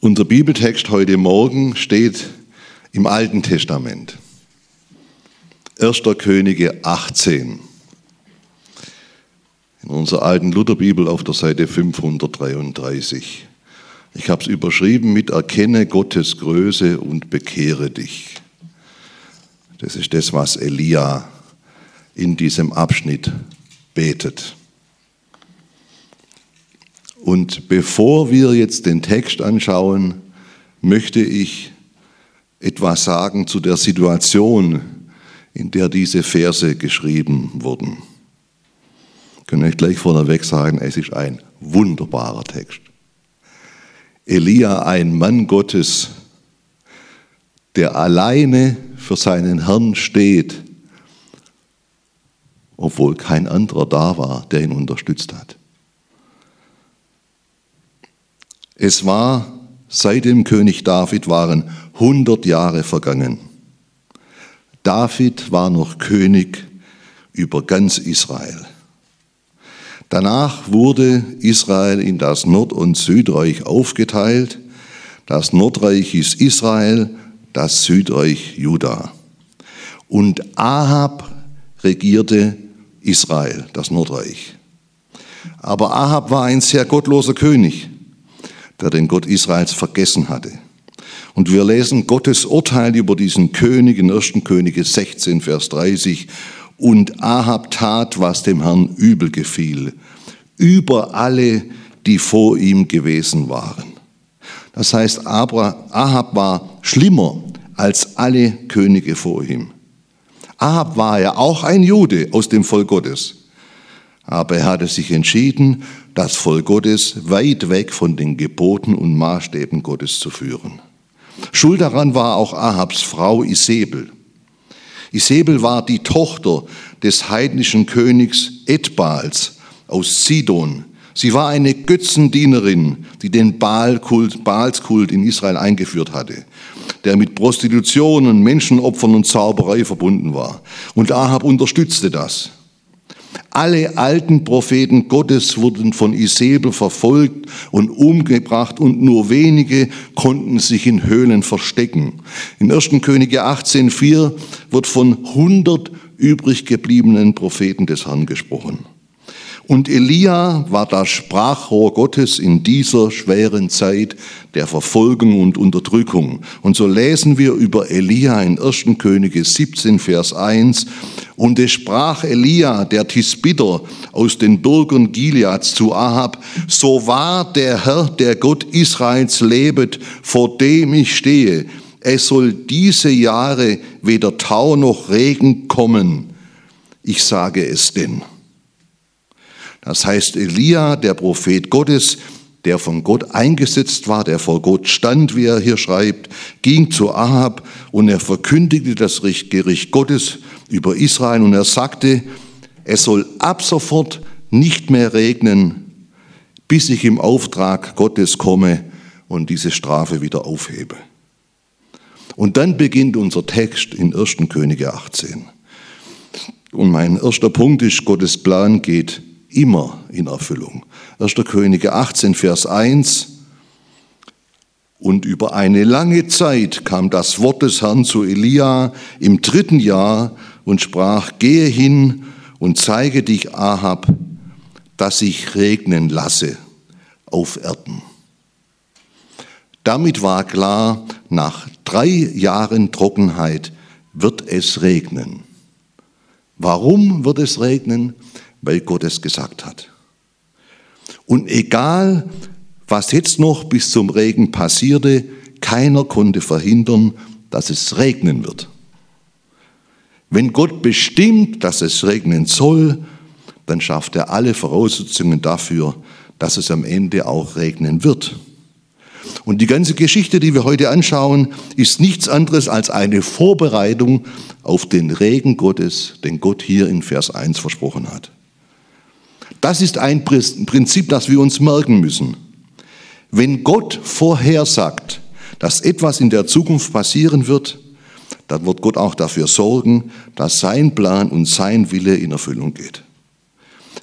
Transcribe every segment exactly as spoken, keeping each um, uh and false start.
Unser Bibeltext heute Morgen steht im Alten Testament. erster Könige achtzehn. In unserer alten Lutherbibel auf der Seite fünfhundertdreiunddreißig. Ich habe es überschrieben mit Erkenne Gottes Größe und bekehre dich. Das ist das, was Elia in diesem Abschnitt betet. Und bevor wir jetzt den Text anschauen, möchte ich etwas sagen zu der Situation, in der diese Verse geschrieben wurden. Ich kann euch gleich vorneweg sagen, es ist ein wunderbarer Text. Elia, ein Mann Gottes, der alleine für seinen Herrn steht, obwohl kein anderer da war, der ihn unterstützt hat. Es war, seit dem König David waren hundert Jahre vergangen. David war noch König über ganz Israel. Danach wurde Israel in das Nord- und Südreich aufgeteilt. Das Nordreich hieß Israel, das Südreich Juda. Und Ahab regierte Israel, das Nordreich. Aber Ahab war ein sehr gottloser König, der den Gott Israels vergessen hatte. Und wir lesen Gottes Urteil über diesen König in erster Könige sechzehn, Vers dreißig. Und Ahab tat, was dem Herrn übel gefiel, über alle, die vor ihm gewesen waren. Das heißt, Ahab war schlimmer als alle Könige vor ihm. Ahab war ja auch ein Jude aus dem Volk Gottes. Aber er hatte sich entschieden, das Volk Gottes weit weg von den Geboten und Maßstäben Gottes zu führen. Schuld daran war auch Ahabs Frau Isebel. Isebel war die Tochter des heidnischen Königs Edbals aus Sidon. Sie war eine Götzendienerin, die den Baalkult, Baalskult in Israel eingeführt hatte, der mit Prostitution, Menschenopfern und Zauberei verbunden war. Und Ahab unterstützte das. Alle alten Propheten Gottes wurden von Isebel verfolgt und umgebracht und nur wenige konnten sich in Höhlen verstecken. In erster Könige achtzehn, vier wird von hundert übrig gebliebenen Propheten des Herrn gesprochen. Und Elia war das Sprachrohr Gottes in dieser schweren Zeit der Verfolgung und Unterdrückung. Und so lesen wir über Elia in erster Könige siebzehn, Vers eins. Und es sprach Elia, der Tisbiter aus den Bürgern Gileads zu Ahab, so wahr der Herr, der Gott Israels lebet, vor dem ich stehe, es soll diese Jahre weder Tau noch Regen kommen. Ich sage es denn. Das heißt, Elia, der Prophet Gottes, der von Gott eingesetzt war, der vor Gott stand, wie er hier schreibt, ging zu Ahab und er verkündigte das Gericht Gottes über Israel und er sagte, es soll ab sofort nicht mehr regnen, bis ich im Auftrag Gottes komme und diese Strafe wieder aufhebe. Und dann beginnt unser Text in erster Könige achtzehn. Und mein erster Punkt ist, Gottes Plan geht immer in Erfüllung. erster Könige achtzehn, Vers eins. Und über eine lange Zeit kam das Wort des Herrn zu Elia im dritten Jahr und sprach, gehe hin und zeige dich Ahab, dass ich regnen lasse auf Erden. Damit war klar, nach drei Jahren Trockenheit wird es regnen. Warum wird es regnen? Weil Gott es gesagt hat. Und egal, was jetzt noch bis zum Regen passierte, keiner konnte verhindern, dass es regnen wird. Wenn Gott bestimmt, dass es regnen soll, dann schafft er alle Voraussetzungen dafür, dass es am Ende auch regnen wird. Und die ganze Geschichte, die wir heute anschauen, ist nichts anderes als eine Vorbereitung auf den Regen Gottes, den Gott hier in Vers eins versprochen hat. Das ist ein Prinzip, das wir uns merken müssen. Wenn Gott vorhersagt, dass etwas in der Zukunft passieren wird, dann wird Gott auch dafür sorgen, dass sein Plan und sein Wille in Erfüllung geht.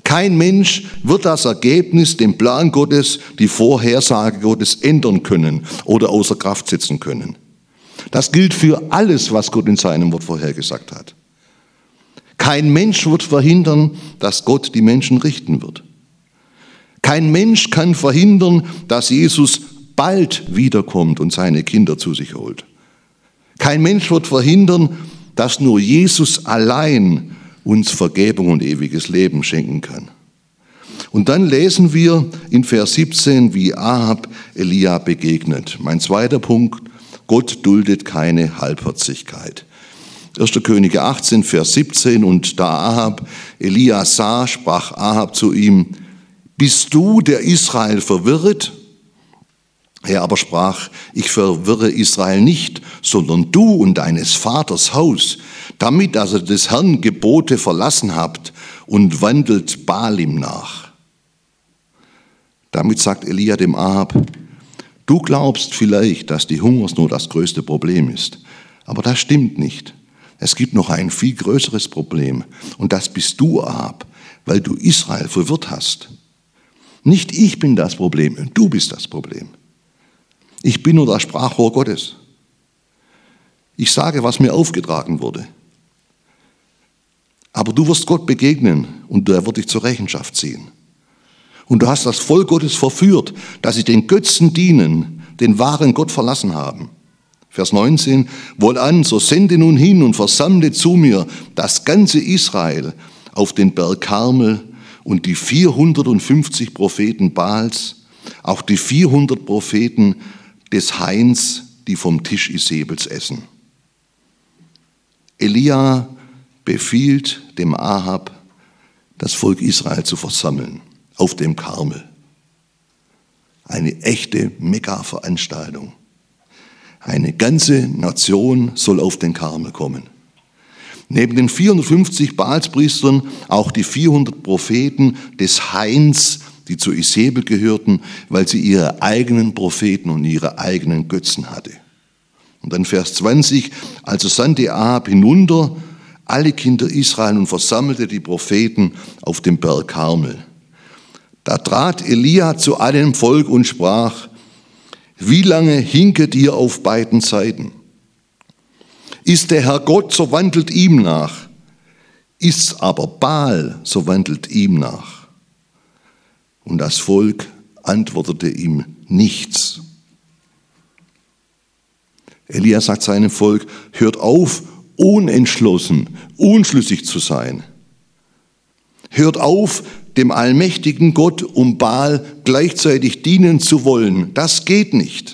Kein Mensch wird das Ergebnis, den Plan Gottes, die Vorhersage Gottes ändern können oder außer Kraft setzen können. Das gilt für alles, was Gott in seinem Wort vorhergesagt hat. Kein Mensch wird verhindern, dass Gott die Menschen richten wird. Kein Mensch kann verhindern, dass Jesus bald wiederkommt und seine Kinder zu sich holt. Kein Mensch wird verhindern, dass nur Jesus allein uns Vergebung und ewiges Leben schenken kann. Und dann lesen wir in Vers siebzehn, wie Ahab Elia begegnet. Mein zweiter Punkt, Gott duldet keine Halbherzigkeit. erster Könige achtzehn, Vers siebzehn, und da Ahab Elia sah, sprach Ahab zu ihm, bist du, der Israel verwirret? Er aber sprach, ich verwirre Israel nicht, sondern du und deines Vaters Haus, damit dass ihr des Herrn Gebote verlassen habt und wandelt Baalim nach. Damit sagt Elia dem Ahab, du glaubst vielleicht, dass die Hungersnot das größte Problem ist, aber das stimmt nicht. Es gibt noch ein viel größeres Problem und das bist du, Ahab, weil du Israel verwirrt hast. Nicht ich bin das Problem, du bist das Problem. Ich bin nur das Sprachrohr Gottes. Ich sage, was mir aufgetragen wurde. Aber du wirst Gott begegnen und er wird dich zur Rechenschaft ziehen. Und du hast das Volk Gottes verführt, dass sie den Götzen dienen, den wahren Gott verlassen haben. Vers neunzehn, wohlan, so sende nun hin und versammle zu mir das ganze Israel auf den Berg Karmel und die vierhundertfünfzig Propheten Baals, auch die vierhundert Propheten des Hains, die vom Tisch Isebels essen. Elia befiehlt dem Ahab, das Volk Israel zu versammeln auf dem Karmel. Eine echte Mega-Veranstaltung. Eine ganze Nation soll auf den Karmel kommen. Neben den vierhundertfünfzig Baalspriestern auch die vierhundert Propheten des Hains, die zu Isebel gehörten, weil sie ihre eigenen Propheten und ihre eigenen Götzen hatte. Und dann Vers zwanzig, also sandte Ahab hinunter alle Kinder Israel und versammelte die Propheten auf dem Berg Karmel. Da trat Elia zu allem Volk und sprach, wie lange hinket ihr auf beiden Seiten? Ist der Herr Gott, so wandelt ihm nach. Ist aber Baal, so wandelt ihm nach. Und das Volk antwortete ihm nichts. Elia sagt seinem Volk, hört auf, unentschlossen, unschlüssig zu sein. Hört auf, dem allmächtigen Gott um Baal gleichzeitig dienen zu wollen. Das geht nicht.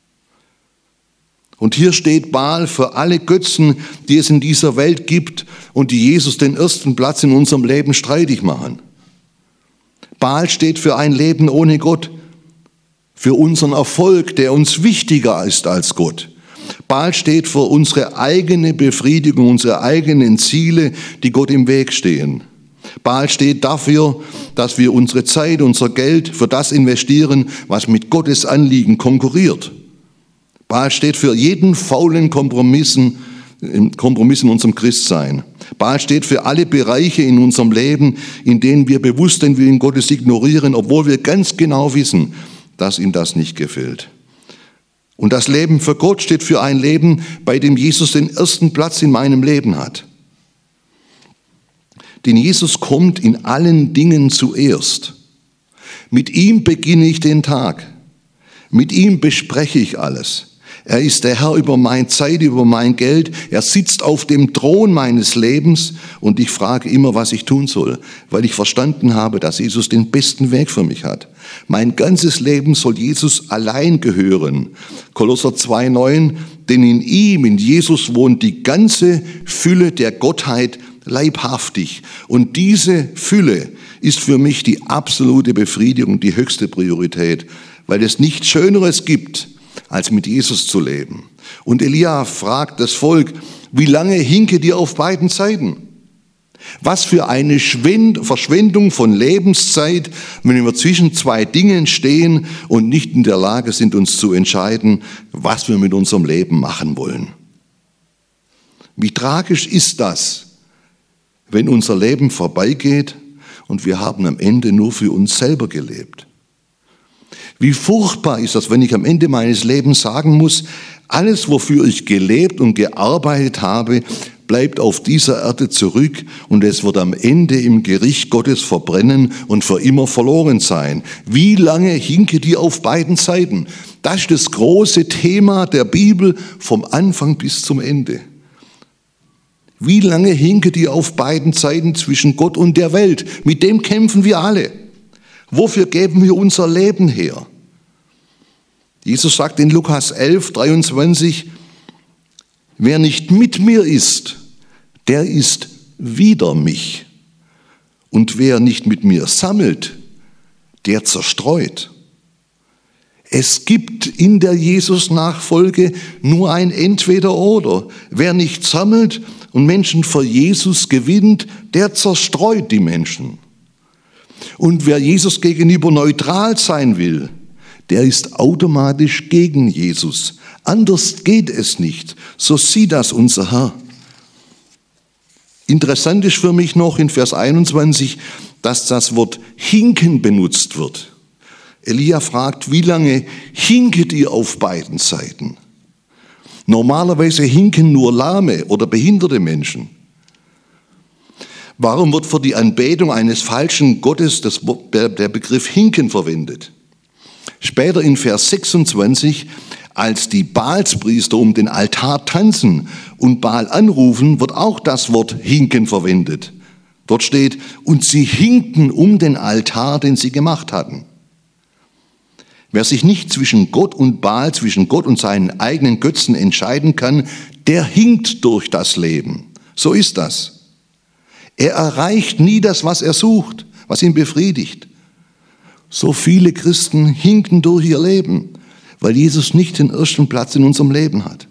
Und hier steht Baal für alle Götzen, die es in dieser Welt gibt und die Jesus den ersten Platz in unserem Leben streitig machen. Baal steht für ein Leben ohne Gott, für unseren Erfolg, der uns wichtiger ist als Gott. Baal steht für unsere eigene Befriedigung, unsere eigenen Ziele, die Gott im Weg stehen. Baal steht dafür, dass wir unsere Zeit, unser Geld für das investieren, was mit Gottes Anliegen konkurriert. Baal steht für jeden faulen Kompromissen, Kompromiss in unserem Christsein. Baal steht für alle Bereiche in unserem Leben, in denen wir bewusst den Willen Gottes ignorieren, obwohl wir ganz genau wissen, dass ihm das nicht gefällt. Und das Leben für Gott steht für ein Leben, bei dem Jesus den ersten Platz in meinem Leben hat. Denn Jesus kommt in allen Dingen zuerst. Mit ihm beginne ich den Tag. Mit ihm bespreche ich alles. Er ist der Herr über meine Zeit, über mein Geld. Er sitzt auf dem Thron meines Lebens und ich frage immer, was ich tun soll, weil ich verstanden habe, dass Jesus den besten Weg für mich hat. Mein ganzes Leben soll Jesus allein gehören. Kolosser zwei neun, denn in ihm, in Jesus wohnt die ganze Fülle der Gottheit leibhaftig. Und diese Fülle ist für mich die absolute Befriedigung, die höchste Priorität, weil es nichts Schöneres gibt, als mit Jesus zu leben. Und Elia fragt das Volk, wie lange hinket ihr auf beiden Seiten? Was für eine Verschwendung von Lebenszeit, wenn wir zwischen zwei Dingen stehen und nicht in der Lage sind, uns zu entscheiden, was wir mit unserem Leben machen wollen. Wie tragisch ist das, wenn unser Leben vorbeigeht und wir haben am Ende nur für uns selber gelebt. Wie furchtbar ist das, wenn ich am Ende meines Lebens sagen muss, alles, wofür ich gelebt und gearbeitet habe, bleibt auf dieser Erde zurück und es wird am Ende im Gericht Gottes verbrennen und für immer verloren sein. Wie lange hinket ihr auf beiden Seiten? Das ist das große Thema der Bibel vom Anfang bis zum Ende. Wie lange hinket ihr auf beiden Seiten zwischen Gott und der Welt? Mit dem kämpfen wir alle. Wofür geben wir unser Leben her? Jesus sagt in Lukas elf, dreiundzwanzig, wer nicht mit mir ist, der ist wider mich. Und wer nicht mit mir sammelt, der zerstreut. Es gibt in der Jesus-Nachfolge nur ein Entweder-Oder. Wer nicht sammelt und Menschen für Jesus gewinnt, der zerstreut die Menschen. Und wer Jesus gegenüber neutral sein will, der ist automatisch gegen Jesus. Anders geht es nicht. So sieht das unser Herr. Interessant ist für mich noch in Vers einundzwanzig, dass das Wort hinken benutzt wird. Elia fragt, wie lange hinket ihr auf beiden Seiten? Normalerweise hinken nur lahme oder behinderte Menschen. Warum wird für die Anbetung eines falschen Gottes das, der Begriff hinken verwendet? Später in Vers sechsundzwanzig, als die Baalspriester um den Altar tanzen und Baal anrufen, wird auch das Wort hinken verwendet. Dort steht, und sie hinkten um den Altar, den sie gemacht hatten. Wer sich nicht zwischen Gott und Baal, zwischen Gott und seinen eigenen Götzen entscheiden kann, der hinkt durch das Leben. So ist das. Er erreicht nie das, was er sucht, was ihn befriedigt. So viele Christen hinken durch ihr Leben, weil Jesus nicht den ersten Platz in unserem Leben hat.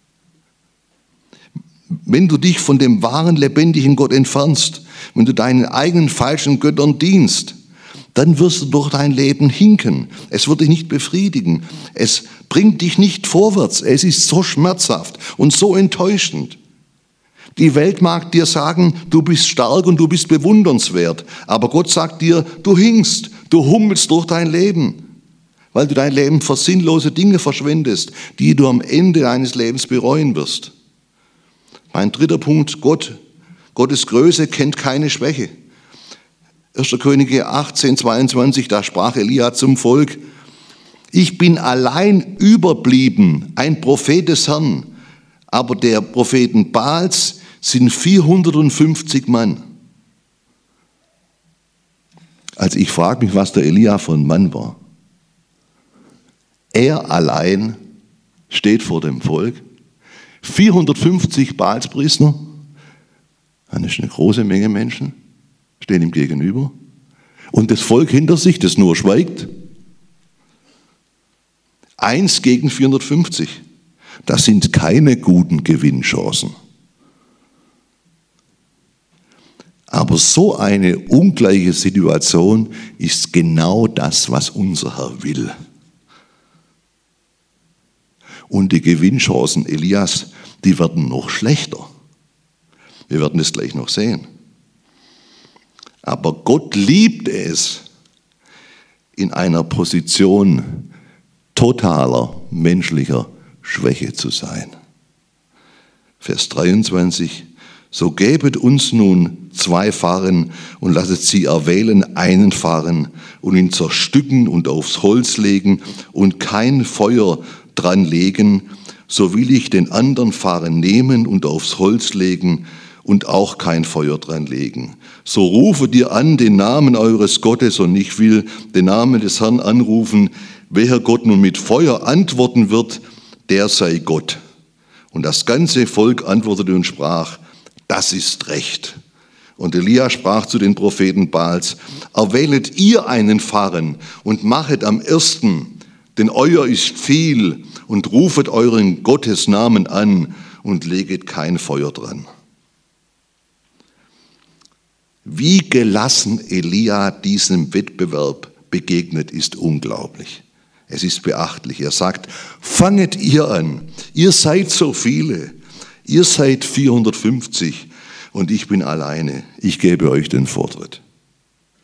Wenn du dich von dem wahren, lebendigen Gott entfernst, wenn du deinen eigenen falschen Göttern dienst, dann wirst du durch dein Leben hinken. Es wird dich nicht befriedigen. Es bringt dich nicht vorwärts. Es ist so schmerzhaft und so enttäuschend. Die Welt mag dir sagen, du bist stark und du bist bewundernswert. Aber Gott sagt dir, du hinkst, du hummelst durch dein Leben, weil du dein Leben für sinnlose Dinge verschwendest, die du am Ende deines Lebens bereuen wirst. Mein dritter Punkt, Gott, Gottes Größe kennt keine Schwäche. erster Könige achtzehn, zweiundzwanzig, da sprach Elia zum Volk, ich bin allein überblieben, ein Prophet des Herrn, aber der Propheten Baals sind vierhundertfünfzig Mann. Also ich frage mich, was der Elia für ein Mann war. Er allein steht vor dem Volk, vierhundertfünfzig Baalspriester, das ist eine große Menge Menschen, stehen ihm gegenüber. Und das Volk hinter sich, das nur schweigt. Eins gegen vierhundertfünfzig. Das sind keine guten Gewinnchancen. Aber so eine ungleiche Situation ist genau das, was unser Herr will. Und die Gewinnchancen Elias, die werden noch schlechter. Wir werden es gleich noch sehen. Aber Gott liebt es, in einer Position totaler menschlicher Schwäche zu sein. Vers dreiundzwanzig. So gebet uns nun zwei Farren und lasset sie erwählen einen Farren und ihn zerstücken und aufs Holz legen und kein Feuer dran legen, so will ich den anderen Farren nehmen und aufs Holz legen und auch kein Feuer dran legen. So rufe dir an den Namen eures Gottes und ich will den Namen des Herrn anrufen. Welcher Gott nun mit Feuer antworten wird, der sei Gott. Und das ganze Volk antwortete und sprach, das ist recht. Und Elia sprach zu den Propheten Baals, erwählet ihr einen Farren und machet am ersten, denn euer ist viel, und rufet euren Gottesnamen an und leget kein Feuer dran. Wie gelassen Elia diesem Wettbewerb begegnet, ist unglaublich. Es ist beachtlich. Er sagt, fanget ihr an. Ihr seid so viele. Ihr seid vierhundertfünfzig und ich bin alleine. Ich gebe euch den Vortritt.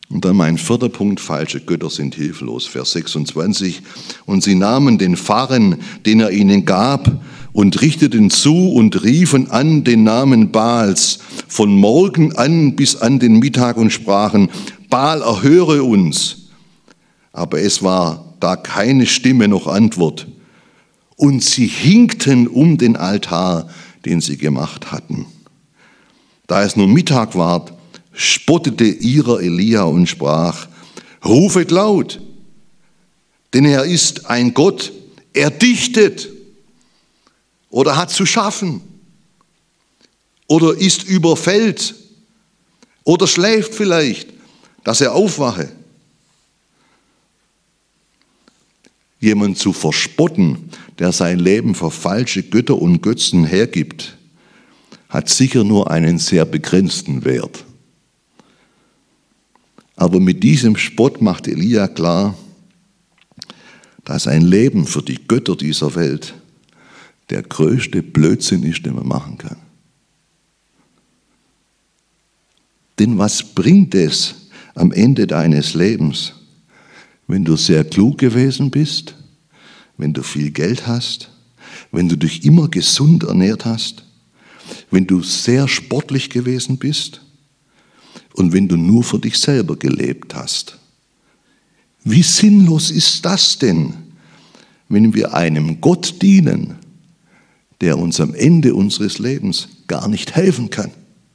Und dann mein vierter Punkt, falsche Götter sind hilflos, Vers sechsundzwanzig. Und sie nahmen den Farren, den er ihnen gab, und richteten zu und riefen an den Namen Baals von Morgen an bis an den Mittag und sprachen, Baal, erhöre uns. Aber es war da keine Stimme noch Antwort. Und sie hinkten um den Altar, den sie gemacht hatten. Da es nun Mittag ward, spottete ihrer Elia und sprach, rufet laut, denn er ist ein Gott, er dichtet oder hat zu schaffen oder ist überfällt oder schläft vielleicht, dass er aufwache. Jemand zu verspotten, der sein Leben für falsche Götter und Götzen hergibt, hat sicher nur einen sehr begrenzten Wert. Aber mit diesem Spott macht Elia klar, dass ein Leben für die Götter dieser Welt der größte Blödsinn ist, den man machen kann. Denn was bringt es am Ende deines Lebens, wenn du sehr klug gewesen bist, wenn du viel Geld hast, wenn du dich immer gesund ernährt hast, wenn du sehr sportlich gewesen bist und wenn du nur für dich selber gelebt hast? Wie sinnlos ist das denn, wenn wir einem Gott dienen, der uns am Ende unseres Lebens gar nicht helfen kann?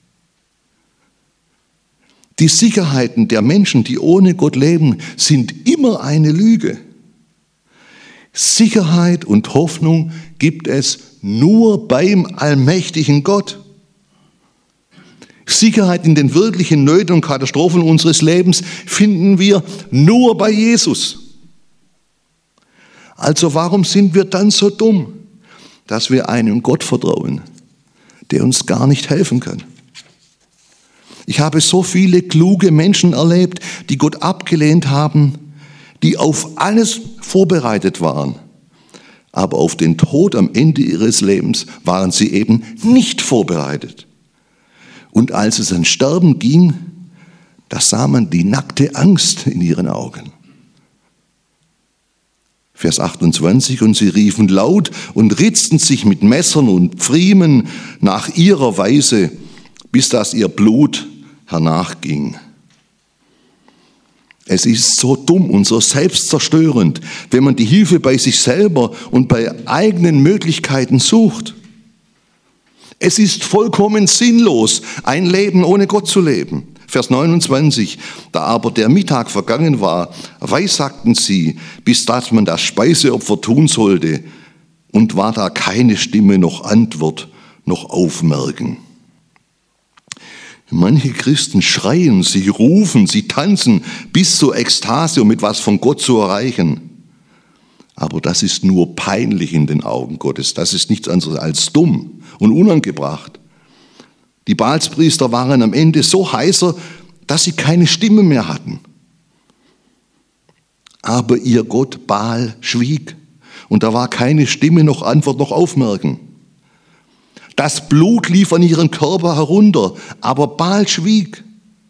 Die Sicherheiten der Menschen, die ohne Gott leben, sind immer eine Lüge. Sicherheit und Hoffnung gibt es nur beim allmächtigen Gott. Sicherheit in den wirklichen Nöten und Katastrophen unseres Lebens finden wir nur bei Jesus. Also warum sind wir dann so dumm, dass wir einem Gott vertrauen, der uns gar nicht helfen kann? Ich habe so viele kluge Menschen erlebt, die Gott abgelehnt haben, die auf alles vorbereitet waren. Aber auf den Tod am Ende ihres Lebens waren sie eben nicht vorbereitet. Und als es ans Sterben ging, da sah man die nackte Angst in ihren Augen. Vers achtundzwanzig, und sie riefen laut und ritzten sich mit Messern und Pfriemen nach ihrer Weise, bis das ihr Blut hernachging. Es ist so dumm und so selbstzerstörend, wenn man die Hilfe bei sich selber und bei eigenen Möglichkeiten sucht. Es ist vollkommen sinnlos, ein Leben ohne Gott zu leben. Vers neunundzwanzig, da aber der Mittag vergangen war, weissagten sie, bis dass man das Speiseopfer tun sollte, und war da keine Stimme noch Antwort noch Aufmerken. Manche Christen schreien, sie rufen, sie tanzen bis zur Ekstase, um etwas von Gott zu erreichen. Aber das ist nur peinlich in den Augen Gottes. Das ist nichts anderes als dumm und unangebracht. Die Baalspriester waren am Ende so heiser, dass sie keine Stimme mehr hatten. Aber ihr Gott Baal schwieg und da war keine Stimme noch Antwort noch Aufmerken. Das Blut lief an ihren Körper herunter, aber Baal schwieg.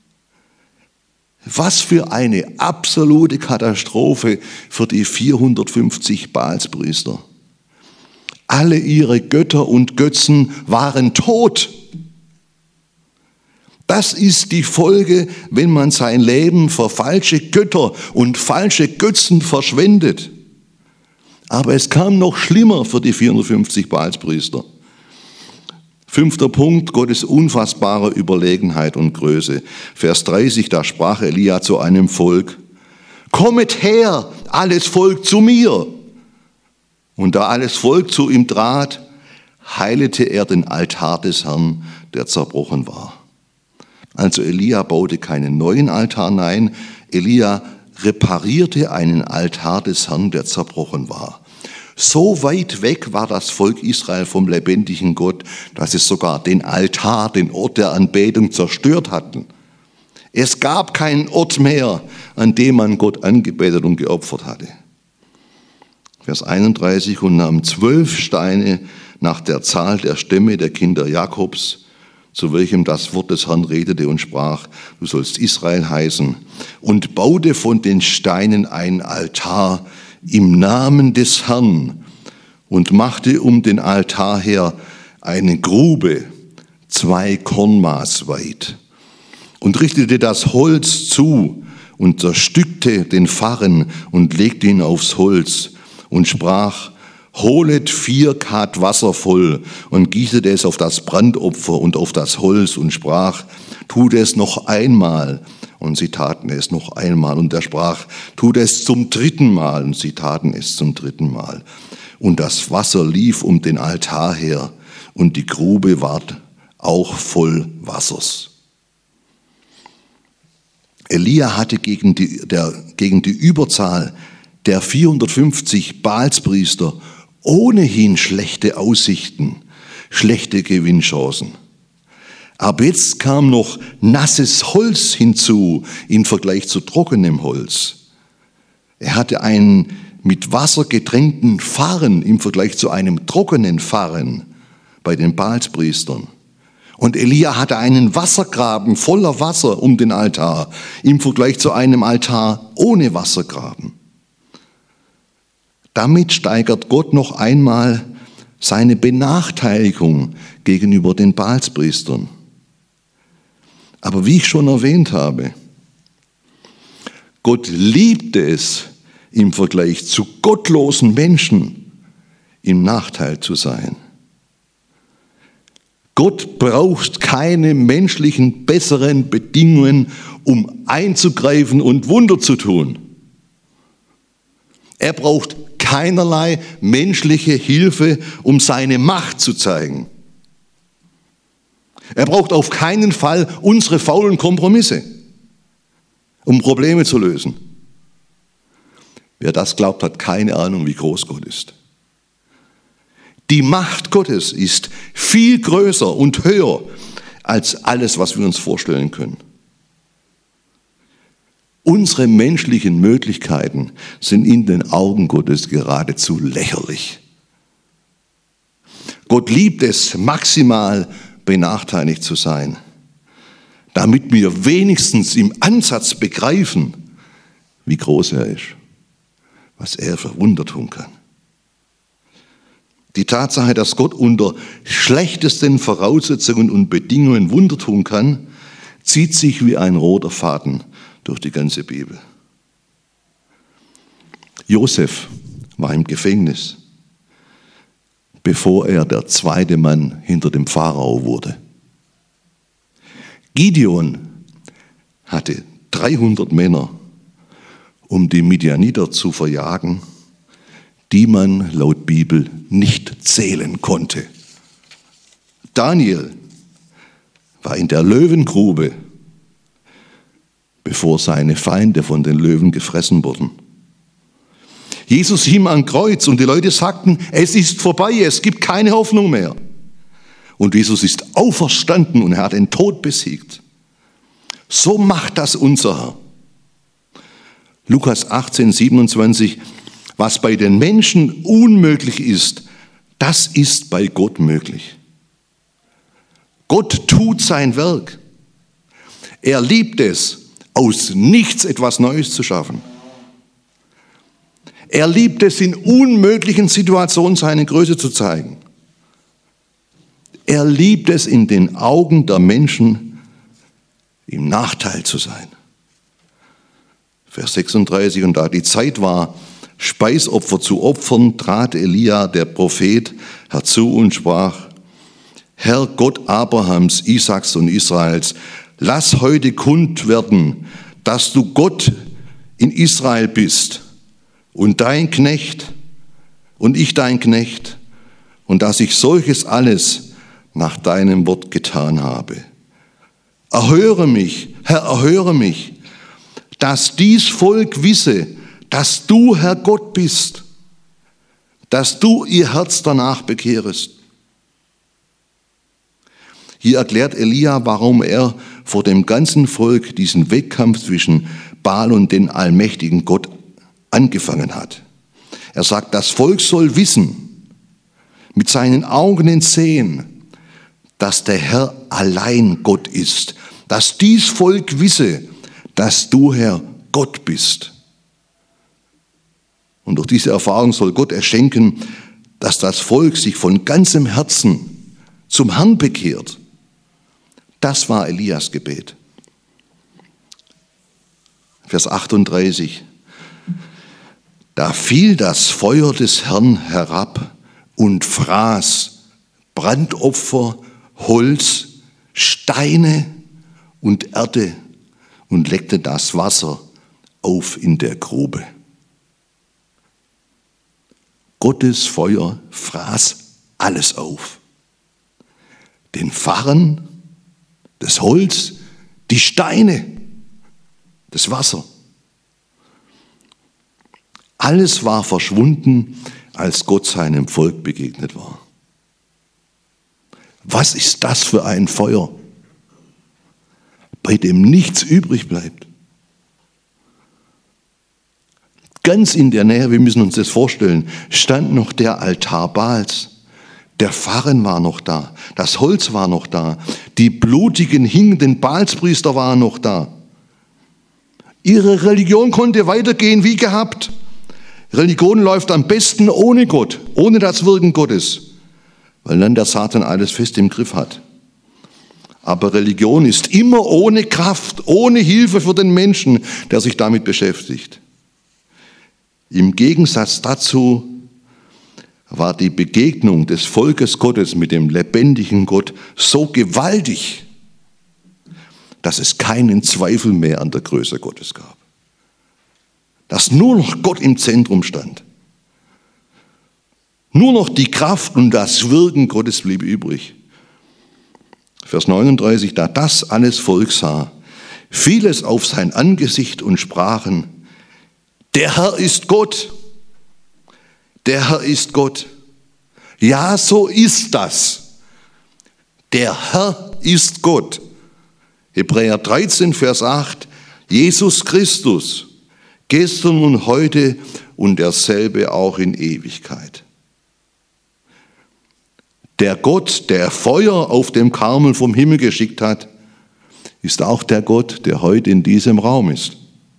Was für eine absolute Katastrophe für die vierhundertfünfzig Baalspriester. Alle ihre Götter und Götzen waren tot. Das ist die Folge, wenn man sein Leben für falsche Götter und falsche Götzen verschwendet. Aber es kam noch schlimmer für die vierhundertfünfzig Baalspriester. Fünfter Punkt, Gottes unfassbare Überlegenheit und Größe. Vers dreißig, da sprach Elia zu einem Volk, kommet her, alles Volk zu mir. Und da alles Volk zu ihm trat, heilete er den Altar des Herrn, der zerbrochen war. Also Elia baute keinen neuen Altar, nein, Elia reparierte einen Altar des Herrn, der zerbrochen war. So weit weg war das Volk Israel vom lebendigen Gott, dass es sogar den Altar, den Ort der Anbetung zerstört hatten. Es gab keinen Ort mehr, an dem man Gott angebetet und geopfert hatte. Vers einunddreißig, und nahm zwölf Steine nach der Zahl der Stämme der Kinder Jakobs, zu welchem das Wort des Herrn redete und sprach, du sollst Israel heißen, und baute von den Steinen ein Altar im Namen des Herrn und machte um den Altar her eine Grube, zwei Kornmaß weit, und richtete das Holz zu und zerstückte den Farren und legte ihn aufs Holz und sprach, holet vier Kad Wasser voll und gießet es auf das Brandopfer und auf das Holz und sprach, tut es noch einmal. Und sie taten es noch einmal. Und er sprach, tut es zum dritten Mal. Und sie taten es zum dritten Mal. Und das Wasser lief um den Altar her und die Grube ward auch voll Wassers. Elia hatte gegen die, der, gegen die Überzahl der vierhundertfünfzig Baalspriester ohnehin schlechte Aussichten, schlechte Gewinnchancen. Aber jetzt kam noch nasses Holz hinzu im Vergleich zu trockenem Holz. Er hatte einen mit Wasser getränkten Farren im Vergleich zu einem trockenen Farren bei den Baalspriestern. Und Elia hatte einen Wassergraben voller Wasser um den Altar im Vergleich zu einem Altar ohne Wassergraben. Damit steigert Gott noch einmal seine Benachteiligung gegenüber den Baalspriestern. Aber wie ich schon erwähnt habe, Gott liebt es, im Vergleich zu gottlosen Menschen im Nachteil zu sein. Gott braucht keine menschlichen besseren Bedingungen, um einzugreifen und Wunder zu tun. Er braucht keinerlei menschliche Hilfe, um seine Macht zu zeigen. Er braucht auf keinen Fall unsere faulen Kompromisse, um Probleme zu lösen. Wer das glaubt, hat keine Ahnung, wie groß Gott ist. Die Macht Gottes ist viel größer und höher als alles, was wir uns vorstellen können. Unsere menschlichen Möglichkeiten sind in den Augen Gottes geradezu lächerlich. Gott liebt es, maximal benachteiligt zu sein, damit wir wenigstens im Ansatz begreifen, wie groß er ist, was er für Wunder tun kann. Die Tatsache, dass Gott unter schlechtesten Voraussetzungen und Bedingungen Wunder tun kann, zieht sich wie ein roter Faden durch die ganze Bibel. Josef war im Gefängnis, bevor er der zweite Mann hinter dem Pharao wurde. Gideon hatte dreihundert Männer, um die Midianiter zu verjagen, die man laut Bibel nicht zählen konnte. Daniel war in der Löwengrube, bevor seine Feinde von den Löwen gefressen wurden. Jesus hing am Kreuz und die Leute sagten, es ist vorbei, es gibt keine Hoffnung mehr. Und Jesus ist auferstanden und er hat den Tod besiegt. So macht das unser Herr. Lukas achtzehn, siebenundzwanzig, was bei den Menschen unmöglich ist, das ist bei Gott möglich. Gott tut sein Werk. Er liebt es, aus nichts etwas Neues zu schaffen. Er liebt es, in unmöglichen Situationen seine Größe zu zeigen. Er liebt es, in den Augen der Menschen im Nachteil zu sein. Vers sechsunddreißig, und da die Zeit war, Speisopfer zu opfern, trat Elia, der Prophet, herzu und sprach, Herr Gott Abrahams, Isaaks und Israels, lass heute kund werden, dass du Gott in Israel bist und dein Knecht und ich dein Knecht und dass ich solches alles nach deinem Wort getan habe. Erhöre mich, Herr, erhöre mich, dass dies Volk wisse, dass du, Herr Gott, bist, dass du ihr Herz danach bekehrest. Hier erklärt Elia, warum er vor dem ganzen Volk diesen Wettkampf zwischen Baal und den allmächtigen Gott angefangen hat. Er sagt, das Volk soll wissen, mit seinen Augen sehen, dass der Herr allein Gott ist, dass dies Volk wisse, dass du, Herr, Gott bist. Und durch diese Erfahrung soll Gott erschenken, dass das Volk sich von ganzem Herzen zum Herrn bekehrt. Das war Elias Gebet. Vers achtunddreißig. Da fiel das Feuer des Herrn herab und fraß Brandopfer, Holz, Steine und Erde und leckte das Wasser auf in der Grube. Gottes Feuer fraß alles auf. Den Farren, das Holz, die Steine, das Wasser. Alles war verschwunden, als Gott seinem Volk begegnet war. Was ist das für ein Feuer, bei dem nichts übrig bleibt? Ganz in der Nähe, wir müssen uns das vorstellen, stand noch der Altar Baals. Der Farren war noch da, das Holz war noch da, die blutigen, hingenden Baalspriester waren noch da. Ihre Religion konnte weitergehen wie gehabt. Religion läuft am besten ohne Gott, ohne das Wirken Gottes, weil dann der Satan alles fest im Griff hat. Aber Religion ist immer ohne Kraft, ohne Hilfe für den Menschen, der sich damit beschäftigt. Im Gegensatz dazu war die Begegnung des Volkes Gottes mit dem lebendigen Gott so gewaltig, dass es keinen Zweifel mehr an der Größe Gottes gab. Dass nur noch Gott im Zentrum stand. Nur noch die Kraft und das Wirken Gottes blieb übrig. Vers neununddreißig, da das alles Volk sah, fiel es auf sein Angesicht und sprachen, der Herr ist Gott, der Herr ist Gott. Ja, so ist das. Der Herr ist Gott. Hebräer dreizehn, Vers acht, Jesus Christus, gestern und heute und derselbe auch in Ewigkeit. Der Gott, der Feuer auf dem Karmel vom Himmel geschickt hat, ist auch der Gott, der heute in diesem Raum ist.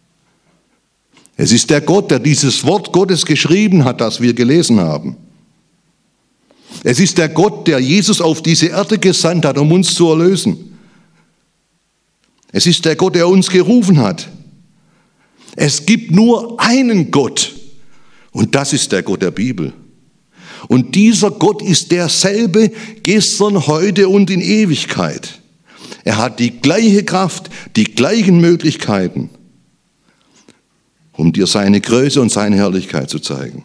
Es ist der Gott, der dieses Wort Gottes geschrieben hat, das wir gelesen haben. Es ist der Gott, der Jesus auf diese Erde gesandt hat, um uns zu erlösen. Es ist der Gott, der uns gerufen hat. Es gibt nur einen Gott und das ist der Gott der Bibel. Und dieser Gott ist derselbe gestern, heute und in Ewigkeit. Er hat die gleiche Kraft, die gleichen Möglichkeiten, um dir seine Größe und seine Herrlichkeit zu zeigen.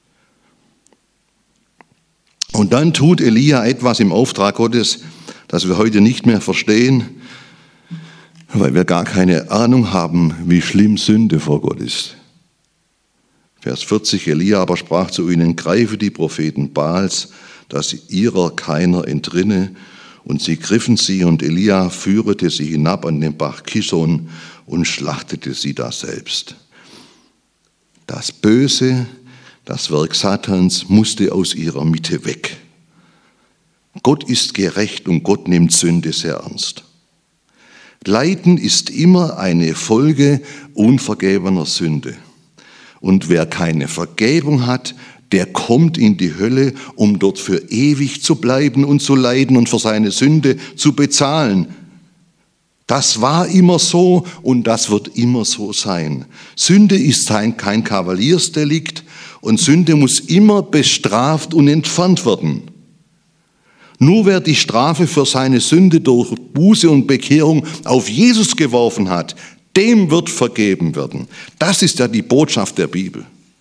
Und dann tut Elia etwas im Auftrag Gottes, das wir heute nicht mehr verstehen, weil wir gar keine Ahnung haben, wie schlimm Sünde vor Gott ist. Vers vierzig, Elia aber sprach zu ihnen, greife die Propheten Baals, dass ihrer keiner entrinne. Und sie griffen sie und Elia führete sie hinab an den Bach Kishon und schlachtete sie daselbst. Das Böse, das Werk Satans musste aus ihrer Mitte weg. Gott ist gerecht und Gott nimmt Sünde sehr ernst. Leiden ist immer eine Folge unvergebener Sünde. Und wer keine Vergebung hat, der kommt in die Hölle, um dort für ewig zu bleiben und zu leiden und für seine Sünde zu bezahlen. Das war immer so und das wird immer so sein. Sünde ist kein Kavaliersdelikt und Sünde muss immer bestraft und entfernt werden. Nur wer die Strafe für seine Sünde durch Buße und Bekehrung auf Jesus geworfen hat, dem wird vergeben werden. Das ist ja die Botschaft der Bibel.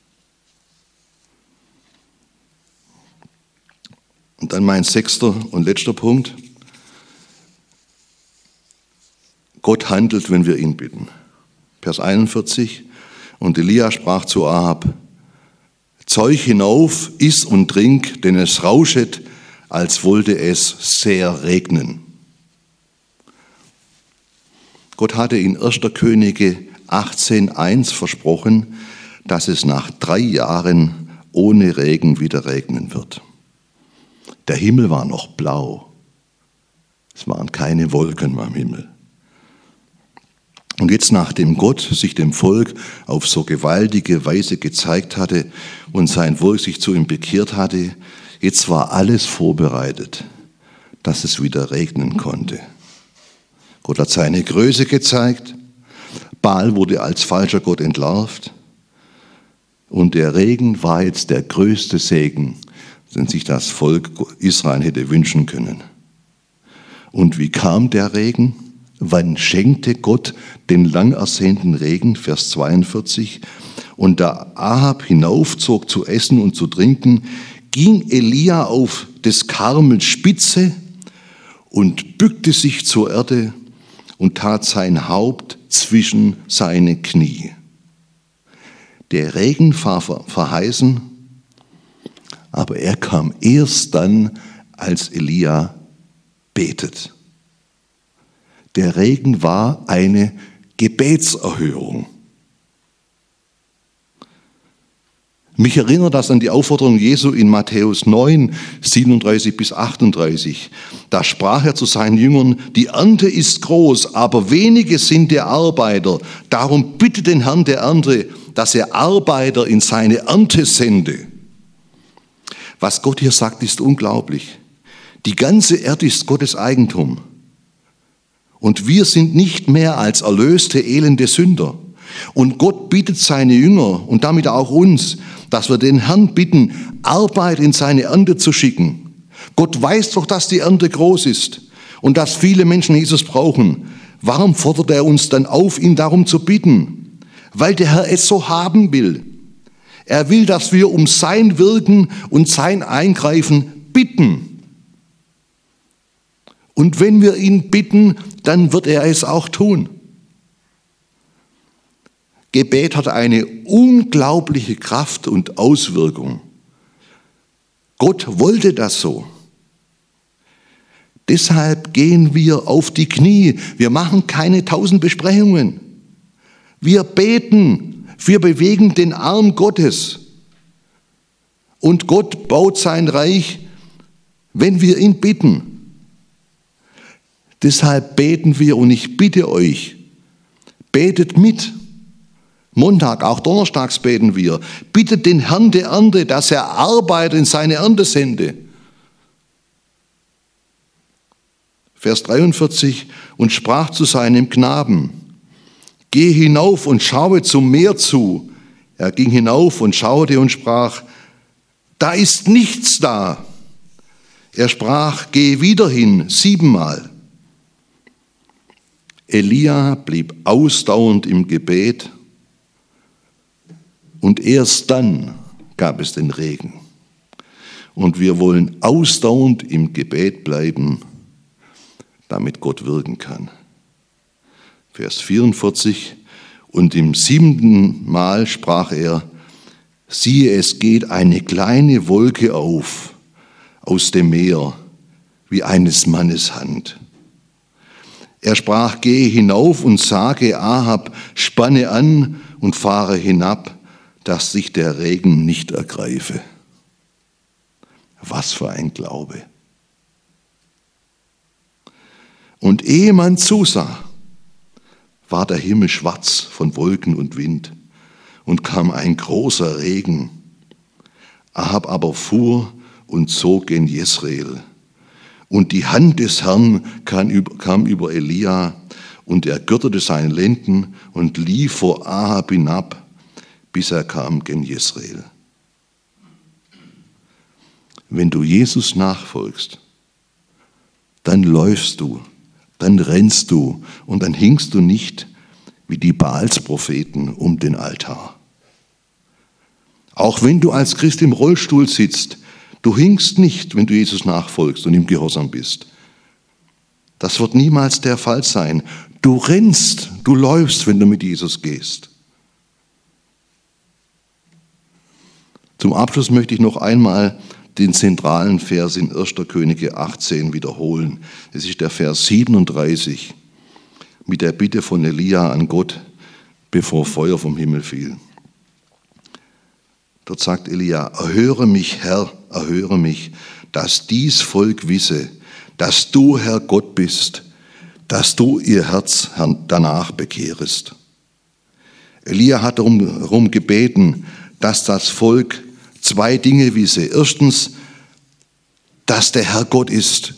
Und dann mein sechster und letzter Punkt. Gott handelt, wenn wir ihn bitten. Vers einundvierzig. Und Elia sprach zu Ahab, Zeug hinauf, iss und trink, denn es rauschet, als wollte es sehr regnen. Gott hatte in erster Könige achtzehn eins versprochen, dass es nach drei Jahren ohne Regen wieder regnen wird. Der Himmel war noch blau. Es waren keine Wolken am Himmel. Und jetzt, nachdem Gott sich dem Volk auf so gewaltige Weise gezeigt hatte und sein Volk sich zu ihm bekehrt hatte, jetzt war alles vorbereitet, dass es wieder regnen konnte. Gott hat seine Größe gezeigt, Baal wurde als falscher Gott entlarvt und der Regen war jetzt der größte Segen, den sich das Volk Israel hätte wünschen können. Und wie kam der Regen? Wann schenkte Gott den lang ersehnten Regen? Vers zweiundvierzig. Und da Ahab hinaufzog zu essen und zu trinken, ging Elia auf des Karmels Spitze und bückte sich zur Erde und tat sein Haupt zwischen seine Knie. Der Regen war verheißen, aber er kam erst dann, als Elia betet. Der Regen war eine Gebetserhörung. Mich erinnert das an die Aufforderung Jesu in Matthäus neun, siebenunddreißig bis achtunddreißig. Da sprach er zu seinen Jüngern, die Ernte ist groß, aber wenige sind der Arbeiter. Darum bitte den Herrn der Ernte, dass er Arbeiter in seine Ernte sende. Was Gott hier sagt, ist unglaublich. Die ganze Erde ist Gottes Eigentum. Und wir sind nicht mehr als erlöste, elende Sünder. Und Gott bittet seine Jünger und damit auch uns, dass wir den Herrn bitten, Arbeit in seine Ernte zu schicken. Gott weiß doch, dass die Ernte groß ist und dass viele Menschen Jesus brauchen. Warum fordert er uns dann auf, ihn darum zu bitten? Weil der Herr es so haben will. Er will, dass wir um sein Wirken und sein Eingreifen bitten. Und wenn wir ihn bitten, dann wird er es auch tun. Gebet hat eine unglaubliche Kraft und Auswirkung. Gott wollte das so. Deshalb gehen wir auf die Knie. Wir machen keine tausend Besprechungen. Wir beten. Wir bewegen den Arm Gottes. Und Gott baut sein Reich, wenn wir ihn bitten. Deshalb beten wir und ich bitte euch, betet mit. Montag, auch donnerstags beten wir. Bittet den Herrn der Ernte, dass er Arbeiter in seine Ernte sende. Vers dreiundvierzig, und sprach zu seinem Knaben, geh hinauf und schaue zum Meer zu. Er ging hinauf und schaute und sprach, da ist nichts da. Er sprach, geh wieder hin, siebenmal. Elia blieb ausdauernd im Gebet und erst dann gab es den Regen. Und wir wollen ausdauernd im Gebet bleiben, damit Gott wirken kann. Vers vierundvierzig, und im siebenten Mal sprach er, siehe, es geht eine kleine Wolke auf aus dem Meer, wie eines Mannes Hand. Er sprach, gehe hinauf und sage Ahab, spanne an und fahre hinab, dass sich der Regen nicht ergreife. Was für ein Glaube. Und ehe man zusah, war der Himmel schwarz von Wolken und Wind und kam ein großer Regen. Ahab aber fuhr und zog gen Jezreel. Und die Hand des Herrn kam über Elia, und er gürtete seine Lenden und lief vor Ahab hinab, bis er kam gen Jezreel. Wenn du Jesus nachfolgst, dann läufst du, dann rennst du und dann hinkst du nicht wie die Baalspropheten um den Altar. Auch wenn du als Christ im Rollstuhl sitzt, du hinkst nicht, wenn du Jesus nachfolgst und ihm gehorsam bist. Das wird niemals der Fall sein. Du rennst, du läufst, wenn du mit Jesus gehst. Zum Abschluss möchte ich noch einmal den zentralen Vers in erster Könige achtzehn wiederholen. Es ist der Vers siebenunddreißig mit der Bitte von Elia an Gott, bevor Feuer vom Himmel fiel. Dort sagt Elia, erhöre mich, Herr, erhöre mich, dass dies Volk wisse, dass du, Herr Gott, bist, dass du ihr Herz danach bekehrest. Elia hat darum, darum gebeten, dass das Volk zwei Dinge wisse. Erstens, dass der Herr Gott ist.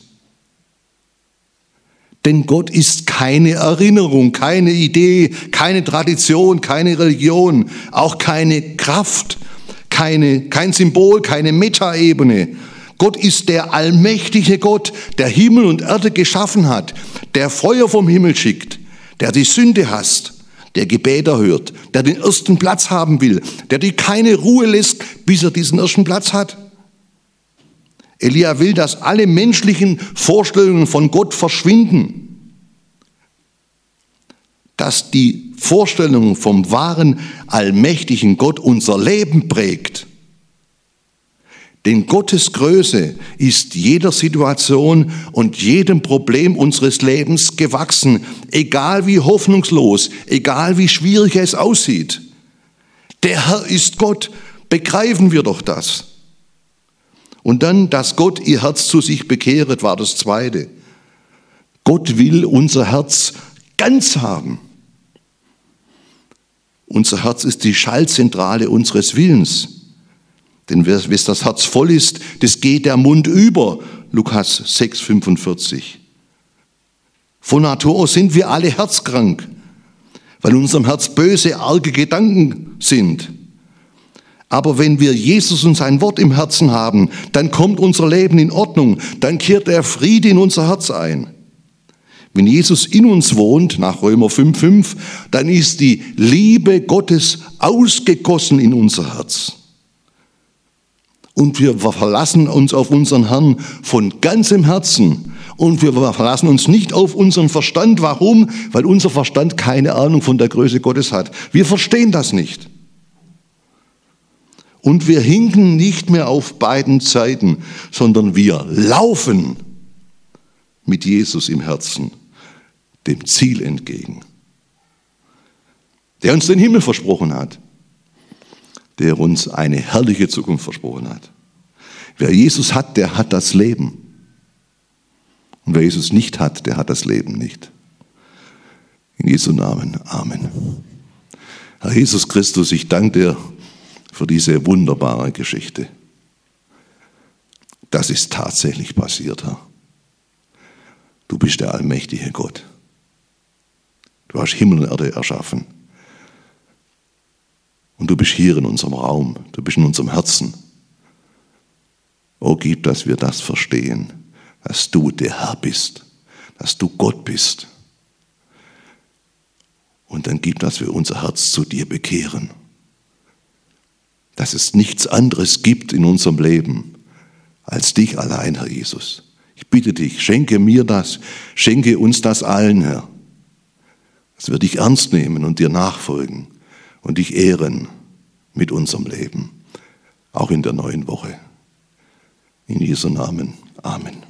Denn Gott ist keine Erinnerung, keine Idee, keine Tradition, keine Religion, auch keine Kraft, keine, kein Symbol, keine Metaebene. Gott ist der allmächtige Gott, der Himmel und Erde geschaffen hat, der Feuer vom Himmel schickt, der die Sünde hasst, der Gebet erhört, der den ersten Platz haben will, der dir keine Ruhe lässt, bis er diesen ersten Platz hat. Elia will, dass alle menschlichen Vorstellungen von Gott verschwinden, dass die Vorstellung vom wahren, allmächtigen Gott unser Leben prägt. Denn Gottes Größe ist jeder Situation und jedem Problem unseres Lebens gewachsen, egal wie hoffnungslos, egal wie schwierig es aussieht. Der Herr ist Gott, begreifen wir doch das. Und dann, dass Gott ihr Herz zu sich bekehret, war das Zweite. Gott will unser Herz ganz haben. Unser Herz ist die Schaltzentrale unseres Willens. Denn wer das Herz voll ist, das geht der Mund über. Lukas sechs, fünfundvierzig. Von Natur aus sind wir alle herzkrank, weil in unserem Herz böse, arge Gedanken sind. Aber wenn wir Jesus und sein Wort im Herzen haben, dann kommt unser Leben in Ordnung, dann kehrt der Friede in unser Herz ein. Wenn Jesus in uns wohnt, nach Römer fünf, fünf, dann ist die Liebe Gottes ausgegossen in unser Herz. Und wir verlassen uns auf unseren Herrn von ganzem Herzen. Und wir verlassen uns nicht auf unseren Verstand. Warum? Weil unser Verstand keine Ahnung von der Größe Gottes hat. Wir verstehen das nicht. Und wir hinken nicht mehr auf beiden Seiten, sondern wir laufen mit Jesus im Herzen dem Ziel entgegen, der uns den Himmel versprochen hat, der uns eine herrliche Zukunft versprochen hat. Wer Jesus hat, der hat das Leben. Und wer Jesus nicht hat, der hat das Leben nicht. In Jesu Namen. Amen. Herr Jesus Christus, ich danke dir für diese wunderbare Geschichte. Das ist tatsächlich passiert, Herr. Du bist der allmächtige Gott. Du hast Himmel und Erde erschaffen. Und du bist hier in unserem Raum, du bist in unserem Herzen. Oh, gib, dass wir das verstehen, dass du der Herr bist, dass du Gott bist. Und dann gib, dass wir unser Herz zu dir bekehren. Dass es nichts anderes gibt in unserem Leben als dich allein, Herr Jesus. Ich bitte dich, schenke mir das, schenke uns das allen, Herr. Dass wir dich ernst nehmen und dir nachfolgen und dich ehren mit unserem Leben, auch in der neuen Woche. In Jesu Namen. Amen.